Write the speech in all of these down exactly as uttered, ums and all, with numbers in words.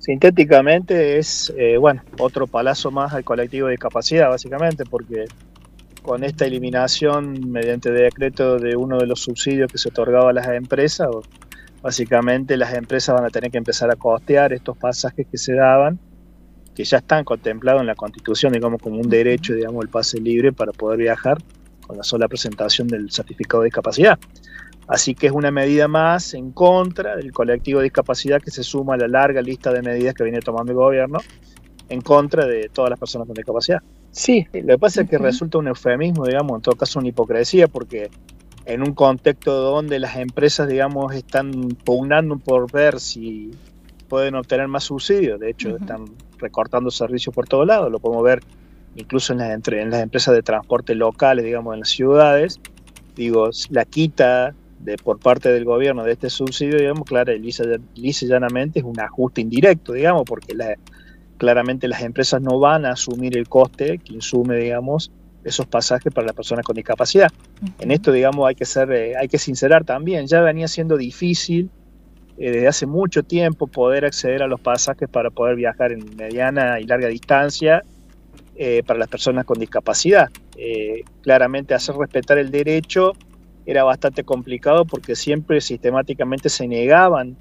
Sintéticamente es, eh, bueno, otro palazo más al colectivo de discapacidad, básicamente, porque con esta eliminación mediante decreto de uno de los subsidios que se otorgaba a las empresas, básicamente las empresas van a tener que empezar a costear estos pasajes que se daban, que ya están contemplados en la Constitución, digamos, como un derecho, digamos, el pase libre para poder viajar con la sola presentación del certificado de discapacidad. Así que es una medida más en contra del colectivo de discapacidad que se suma a la larga lista de medidas que viene tomando el gobierno en contra de todas las personas con discapacidad. Sí, lo que pasa es que resulta un eufemismo, digamos, en todo caso una hipocresía, porque en un contexto donde las empresas, digamos, están pugnando por ver si pueden obtener más subsidios, de hecho, uh-huh. están recortando servicios por todos lados, lo podemos ver incluso en las, entre, en las empresas de transporte locales, digamos, en las ciudades, digo, la quita de, por parte del gobierno de este subsidio, digamos, claro, lisa y llanamente es un ajuste indirecto, digamos, porque la, claramente las empresas no van a asumir el coste que insume, digamos, esos pasajes para las personas con discapacidad. Uh-huh. En esto, digamos, hay que ser, eh, hay que sincerar también, ya venía siendo difícil eh, desde hace mucho tiempo poder acceder a los pasajes para poder viajar en mediana y larga distancia eh, para las personas con discapacidad. Eh, claramente hacer respetar el derecho era bastante complicado porque siempre sistemáticamente se negaban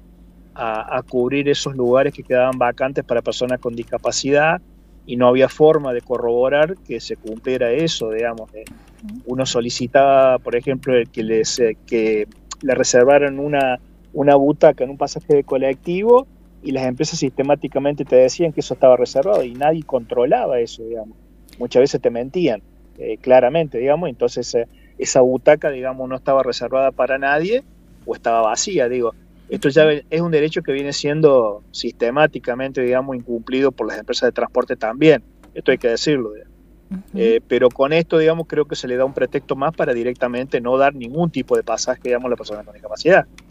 a, a cubrir esos lugares que quedaban vacantes para personas con discapacidad y no había forma de corroborar que se cumpliera eso, digamos. Eh, uno solicitaba, por ejemplo, que, les, eh, que le reservaran una, una butaca en un pasaje de colectivo y las empresas sistemáticamente te decían que eso estaba reservado y nadie controlaba eso, digamos. Muchas veces te mentían, eh, claramente, digamos, entonces eh, esa butaca, digamos, no estaba reservada para nadie o estaba vacía, digo. Esto ya es un derecho que viene siendo sistemáticamente, digamos, incumplido por las empresas de transporte también. Esto hay que decirlo. Uh-huh. eh, pero con esto, digamos, creo que se le da un pretexto más para directamente no dar ningún tipo de pasaje, digamos, a las personas con discapacidad.